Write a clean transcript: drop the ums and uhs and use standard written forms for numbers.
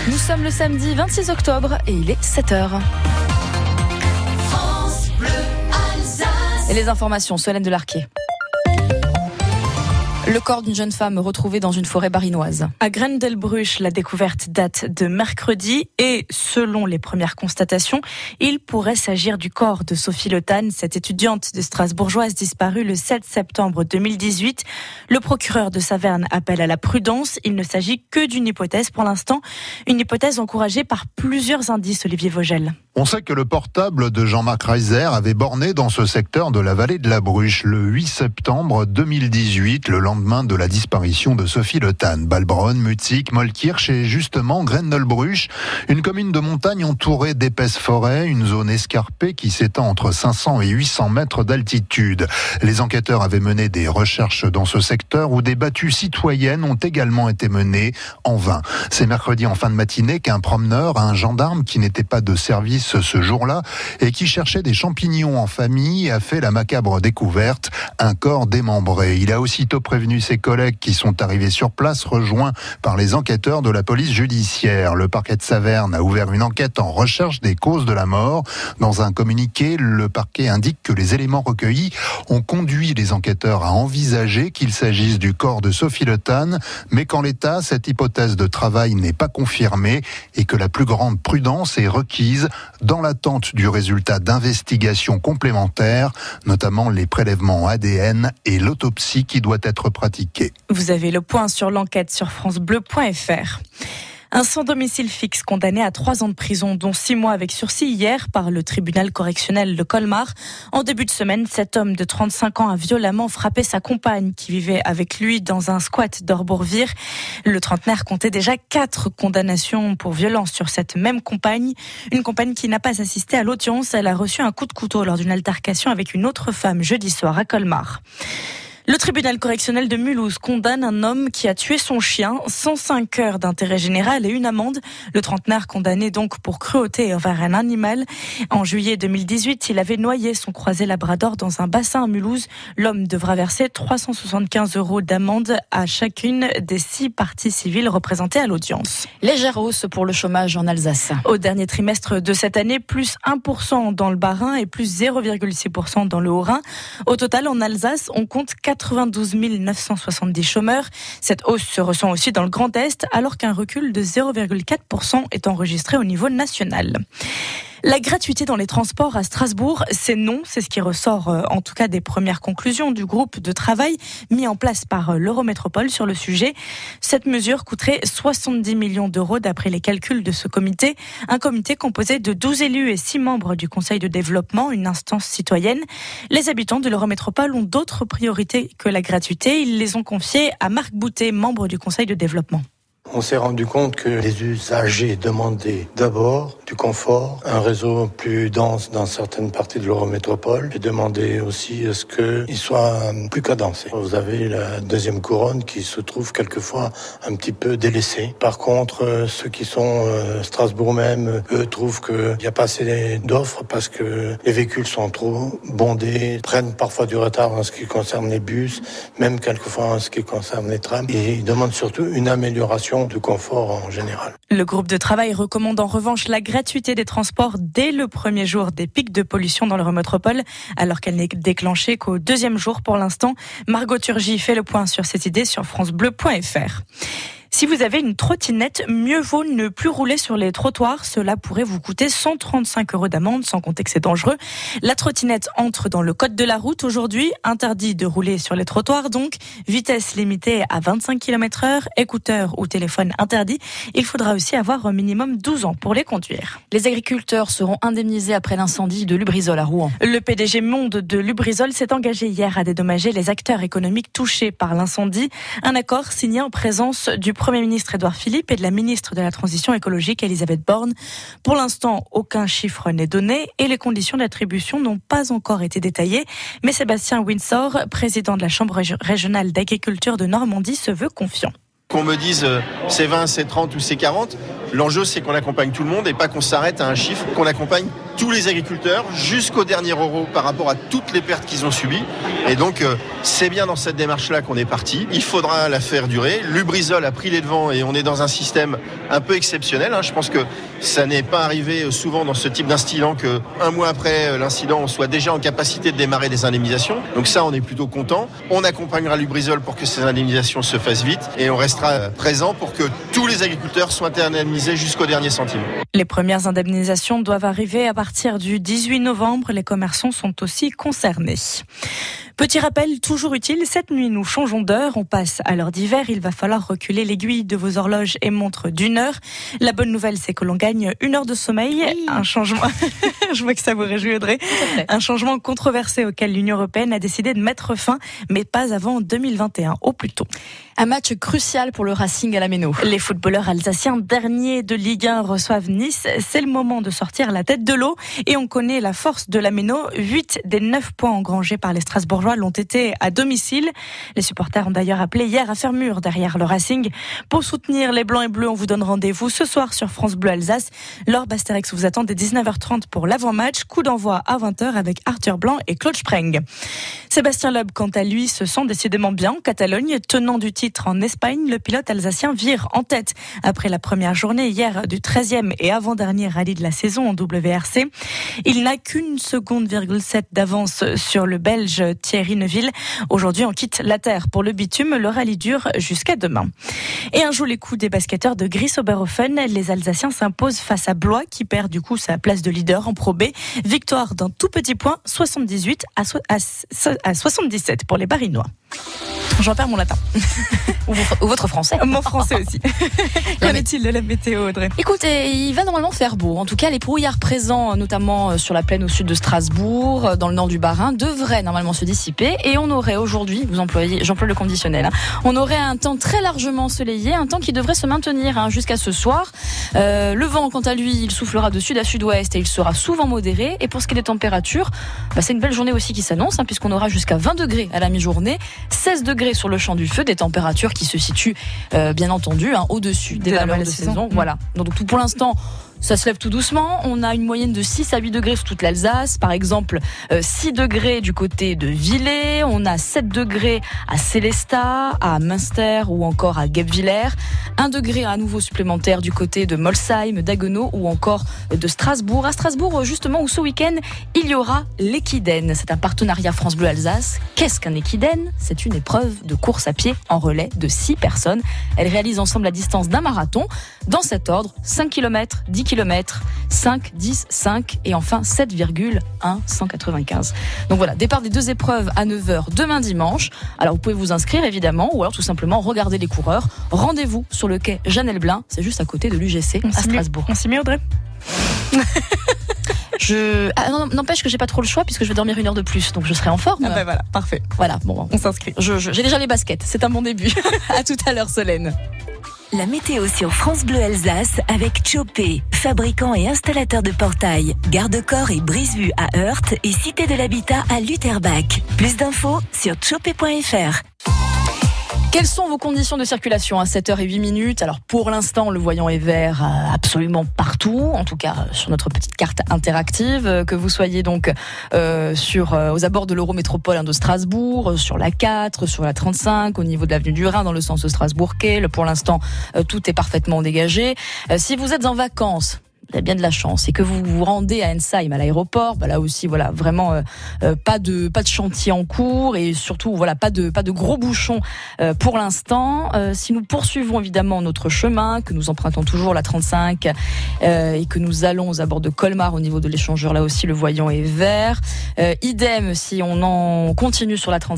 Nous sommes le samedi 26 octobre et il est 7h. Et les informations, Solène Delarquet. Le corps d'une jeune femme retrouvé dans une forêt barinoise. À Grendelbruch, la découverte date de mercredi et selon les premières constatations, il pourrait s'agir du corps de Sophie Le Tan, cette étudiante de Strasbourgeoise disparue le 7 septembre 2018. Le procureur de Saverne appelle à la prudence. Il ne s'agit que d'une hypothèse pour l'instant, une hypothèse encouragée par plusieurs indices, Olivier Vogel. On sait que le portable de Jean-Marc Reiser avait borné dans ce secteur de la vallée de la Bruche le 8 septembre 2018, le lendemain de la disparition de Sophie Le Tan. Balbronn, Mutzig, Mollkirch et justement Grendelbruch, une commune de montagne entourée d'épaisses forêts, une zone escarpée qui s'étend entre 500 et 800 mètres d'altitude. Les enquêteurs avaient mené des recherches dans ce secteur où des battues citoyennes ont également été menées en vain. C'est mercredi en fin de matinée qu'un promeneur, un gendarme qui n'était pas de service ce jour-là et qui cherchait des champignons en famille a fait la macabre découverte, un corps démembré. Il a aussitôt prévenu ses collègues qui sont arrivés sur place, rejoints par les enquêteurs de la police judiciaire. Le parquet de Saverne a ouvert une enquête en recherche des causes de la mort. Dans un communiqué, le parquet indique que les éléments recueillis ont conduit les enquêteurs à envisager qu'il s'agisse du corps de Sophie Le Tan, mais qu'en l'état, cette hypothèse de travail n'est pas confirmée et que la plus grande prudence est requise dans l'attente du résultat d'investigations complémentaires, notamment les prélèvements ADN et l'autopsie qui doit être pratiquée. Vous avez le point sur l'enquête sur francebleu.fr. Un sans-domicile fixe condamné à 3 ans de prison, dont 6 mois avec sursis hier par le tribunal correctionnel de Colmar. En début de semaine, cet homme de 35 ans a violemment frappé sa compagne qui vivait avec lui dans un squat d'Orbourvire. Le trentenaire comptait déjà 4 condamnations pour violence sur cette même compagne. Une compagne qui n'a pas assisté à l'audience. Elle a reçu un coup de couteau lors d'une altercation avec une autre femme jeudi soir à Colmar. Le tribunal correctionnel de Mulhouse condamne un homme qui a tué son chien, 105 heures d'intérêt général et une amende. Le trentenaire condamné donc pour cruauté envers un animal. En juillet 2018, il avait noyé son croisé labrador dans un bassin à Mulhouse. L'homme devra verser 375 € d'amende à chacune des 6 parties civiles représentées à l'audience. Légère hausse pour le chômage en Alsace. Au dernier trimestre de cette année, plus 1% dans le Bas-Rhin et plus 0,6% dans le Haut-Rhin. Au total, en Alsace, on compte 92 970 chômeurs. Cette hausse se ressent aussi dans le Grand Est, alors qu'un recul de 0,4% est enregistré au niveau national. La gratuité dans les transports à Strasbourg, c'est non. C'est ce qui ressort en tout cas des premières conclusions du groupe de travail mis en place par l'Eurométropole sur le sujet. Cette mesure coûterait 70 millions d'euros d'après les calculs de ce comité. Un comité composé de 12 élus et 6 membres du Conseil de développement, une instance citoyenne. Les habitants de l'Eurométropole ont d'autres priorités que la gratuité. Ils les ont confiées à Marc Boutet, membre du Conseil de développement. On s'est rendu compte que les usagers demandaient d'abord du confort, un réseau plus dense dans certaines parties de l'Eurométropole et demandaient aussi à ce qu'il soit plus cadencé. Vous avez la deuxième couronne qui se trouve quelquefois un petit peu délaissée. Par contre, ceux qui sont Strasbourg même, eux trouvent qu'il n'y a pas assez d'offres parce que les véhicules sont trop bondés, prennent parfois du retard en ce qui concerne les bus, même quelquefois en ce qui concerne les trams. Et ils demandent surtout une amélioration de confort en général. Le groupe de travail recommande en revanche la gratuité des transports dès le premier jour des pics de pollution dans l'Eurométropole, alors qu'elle n'est déclenchée qu'au 2e jour pour l'instant. Margot Turgy fait le point sur cette idée sur francebleu.fr. Si vous avez une trottinette, mieux vaut ne plus rouler sur les trottoirs. Cela pourrait vous coûter 135 € d'amende, sans compter que c'est dangereux. La trottinette entre dans le code de la route aujourd'hui. Interdit de rouler sur les trottoirs, donc. Vitesse limitée à 25 km/h, écouteurs ou téléphone interdit. Il faudra aussi avoir un minimum 12 ans pour les conduire. Les agriculteurs seront indemnisés après l'incendie de Lubrizol à Rouen. Le PDG monde de Lubrizol s'est engagé hier à dédommager les acteurs économiques touchés par l'incendie. Un accord signé en présence du Premier ministre Édouard Philippe et de la ministre de la Transition écologique Elisabeth Borne. Pour l'instant, aucun chiffre n'est donné et les conditions d'attribution n'ont pas encore été détaillées. Mais Sébastien Windsor, président de la Chambre régionale d'agriculture de Normandie, se veut confiant. Qu'on me dise c'est 20, c'est 30 ou c'est 40, l'enjeu c'est qu'on accompagne tout le monde et pas qu'on s'arrête à un chiffre, qu'on accompagne tous les agriculteurs jusqu'au dernier euro par rapport à toutes les pertes qu'ils ont subies. Et donc, c'est bien dans cette démarche-là qu'on est parti. Il faudra la faire durer. Lubrizol a pris les devants et on est dans un système un peu exceptionnel. Je pense que ça n'est pas arrivé souvent dans ce type d'incident qu'un mois après l'incident, on soit déjà en capacité de démarrer des indemnisations. Donc ça, on est plutôt content. On accompagnera Lubrizol pour que ces indemnisations se fassent vite et on restera présent pour que tous les agriculteurs soient indemnisés jusqu'au dernier centime. Les premières indemnisations doivent arriver à partir du 18 novembre. Les commerçants sont aussi concernés. Petit rappel toujours utile, cette nuit nous changeons d'heure, on passe à l'heure d'hiver, il va falloir reculer l'aiguille de vos horloges et montres d'une heure. La bonne nouvelle, c'est que l'on gagne 1 heure de sommeil, oui. Un changement, je vois que ça vous réjouit Audrey, un changement controversé auquel l'Union européenne a décidé de mettre fin, mais pas avant 2021, au plus tôt. Un match crucial pour le Racing à la Méno. Les footballeurs alsaciens, derniers de Ligue 1, reçoivent Nice. C'est le moment de sortir la tête de l'eau et on connaît la force de la Méno. 8 des 9 points engrangés par les Strasbourgeois l'ont été à domicile. Les supporters ont d'ailleurs appelé hier à faire mur derrière le Racing. Pour soutenir les Blancs et Bleus, on vous donne rendez-vous ce soir sur France Bleu Alsace. Laure Bastérix vous attend dès 19h30 pour l'avant-match. Coup d'envoi à 20h avec Arthur Blanc et Claude Spreng. Sébastien Loeb, quant à lui, se sent décidément bien en Catalogne. Tenant du titre en Espagne, le pilote alsacien vire en tête après la première journée hier du 13e et avant-dernier rallye de la saison en WRC. Il n'a qu'une seconde, 7 d'avance sur le Belge Thierry Neuville. Aujourd'hui, on quitte la terre pour le bitume. Le rallye dure jusqu'à demain. Et un joli coup des basketteurs de Gries-Oberhofen. Les Alsaciens s'imposent face à Blois qui perd du coup sa place de leader en Pro B. Victoire d'un tout petit point, 78 à 77 pour les Barinois. J'en perds mon latin. Ou votre français. Mon français aussi. Qu'en est-il de la météo, Audrey ? Écoutez, il va normalement faire beau. En tout cas, les brouillards présents, notamment sur la plaine au sud de Strasbourg, dans le nord du Bas-Rhin, devraient normalement se dissiper. Et on aurait aujourd'hui, j'emploie le conditionnel, on aurait un temps très largement ensoleillé, un temps qui devrait se maintenir jusqu'à ce soir. Le vent, quant à lui, il soufflera de sud à sud-ouest et il sera souvent modéré. Et pour ce qui est des températures, c'est une belle journée aussi qui s'annonce, puisqu'on aura jusqu'à 20 degrés à la mi-journée, 16 degrés sur le champ du feu, des températures qui se situent bien entendu au-dessus des valeurs de saison. Voilà. Donc tout pour l'instant, ça se lève tout doucement. On a une moyenne de 6 à 8 degrés sur toute l'Alsace. Par exemple, 6 degrés du côté de Villers. On a 7 degrés à Sélestat, à Münster ou encore à Guebwiller. 1 degré à nouveau supplémentaire du côté de Molsheim, d'Haguenau ou encore de Strasbourg. À Strasbourg, justement, où ce week-end, il y aura l'Equiden. C'est un partenariat France Bleu Alsace. Qu'est-ce qu'un Equiden ? C'est une épreuve de course à pied en relais de 6 personnes. Elles réalisent ensemble la distance d'un marathon. Dans cet ordre, 5 km, 10 km, 5, 10, 5 et enfin 7,195. Donc voilà, départ des 2 épreuves à 9h demain dimanche. Alors vous pouvez vous inscrire évidemment ou alors tout simplement regarder les coureurs. Rendez-vous sur le quai Jeanne Elblin, c'est juste à côté de l'UGC à Strasbourg. On s'y met, Audrey ? N'empêche que j'ai pas trop le choix puisque je vais dormir 1 heure de plus, donc je serai en forme. Ah ben voilà, parfait. Voilà, bon, on s'inscrit. J'ai déjà les baskets, c'est un bon début. À tout à l'heure, Solène. La météo sur France Bleu Alsace avec Chopé, fabricant et installateur de portails, garde-corps et brise-vue à Heurte et Cité de l'Habitat à Lutterbach. Plus d'infos sur chopé.fr. Quelles sont vos conditions de circulation à 7h08 ? Alors pour l'instant, le voyant est vert absolument partout, en tout cas sur notre petite carte interactive, que vous soyez donc aux abords de l'Eurométropole de Strasbourg, sur la 4, sur la 35, au niveau de l'avenue du Rhin dans le sens de Strasbourg-Quai. Pour l'instant, tout est parfaitement dégagé. Si vous êtes en vacances, vous avez bien de la chance, et que vous vous rendez à Ensheim, à l'aéroport, là aussi, voilà, vraiment pas de chantier en cours et surtout, voilà, pas de gros bouchons pour l'instant. Si nous poursuivons évidemment notre chemin, que nous empruntons toujours la 35 et que nous allons aux abords de Colmar au niveau de l'échangeur, là aussi le voyant est vert. Idem si on en continue sur la 35.